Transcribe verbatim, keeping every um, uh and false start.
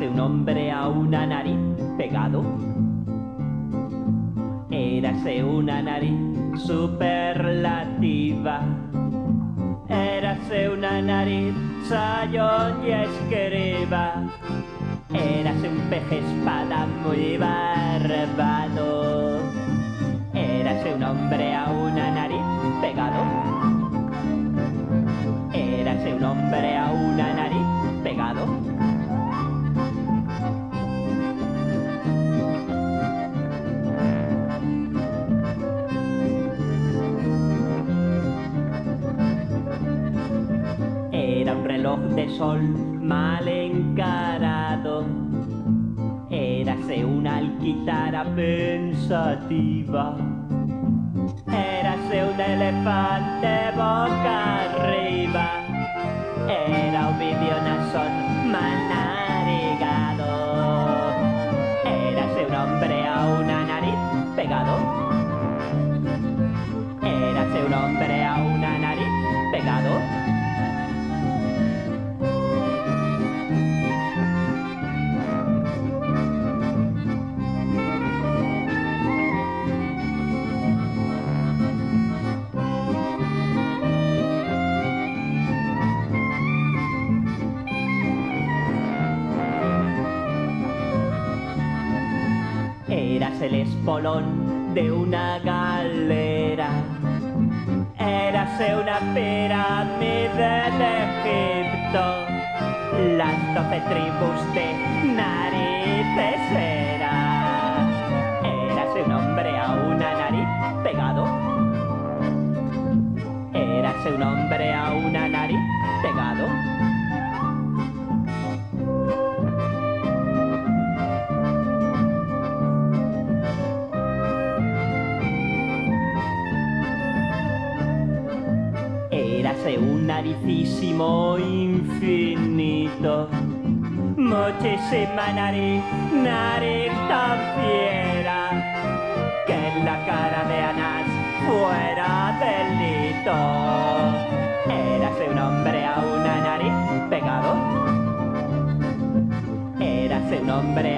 Érase un hombre a una nariz pegado. Érase una nariz superlativa. Érase una nariz sayón y escriba. Érase un pez espada muy barbado. Érase un hombre a una nariz pegado. Érase un hombre a una nariz pegado. Era un reloj de sol mal encarado. Érase una alquitara pensativa. Érase un elefante boca arriba. Era Ovidio Nasón mal narigado. Érase un hombre a una nariz pegado. Érase un hombre a una nariz pegado. Érase el espolón de una galera. Érase una pirámide de Egipto. Las doce tribus de narices era. Érase un hombre a una nariz pegado. Érase un hombre a una nariz pegado. Érase un naricísimo infinito. Muchísima nariz, nariz tan fiera, que en la cara de Anás fuera delito. Érase un hombre a una nariz pegado. Érase un hombre